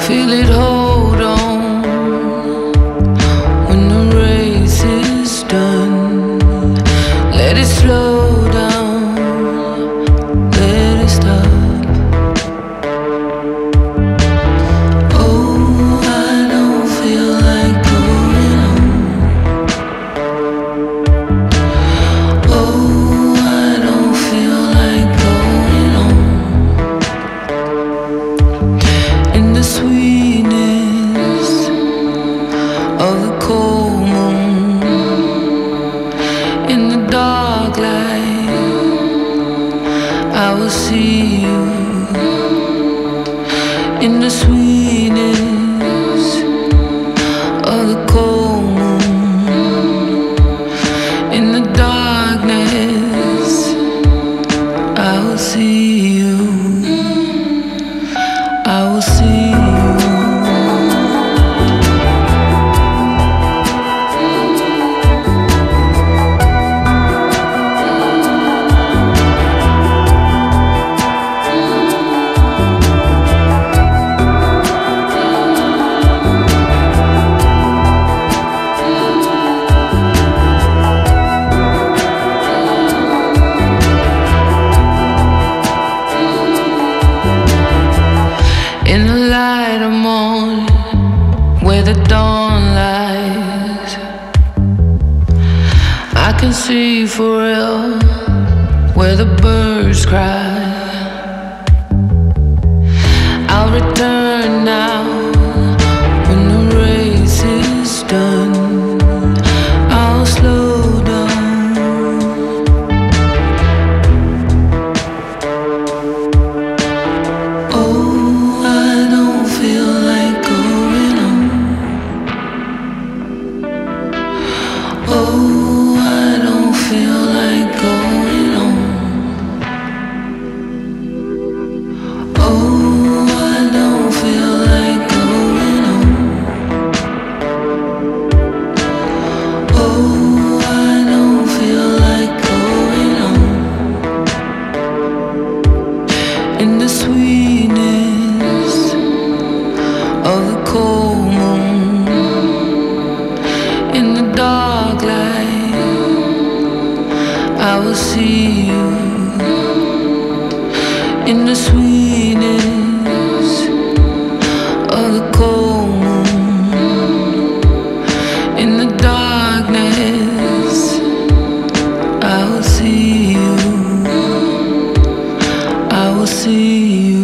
Feel it hold on when the race is done. Let it slow down, let it stop. Oh, I don't feel like going home. Oh, I don't feel like going home. In the sweetness of the cold moon, in the dark light, I will see you. In the sweetness of the cold moon, in the darkness, I will see you. I will see you. In the light of morning, where the dawn lies, I can see for real where the birds cry. I'll return now when the race is done. I'll slow down. Oh, I don't feel like going home. Oh, I don't feel like going home. Oh, I don't feel like going home. In the sweetness of the cold moon, in the dark light, I will see you. In the sweetness of the cold moon, in the darkness, I will see you. I will see you.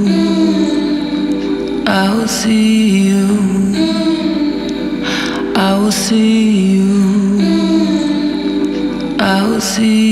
I will see you. I will see you. I will see you.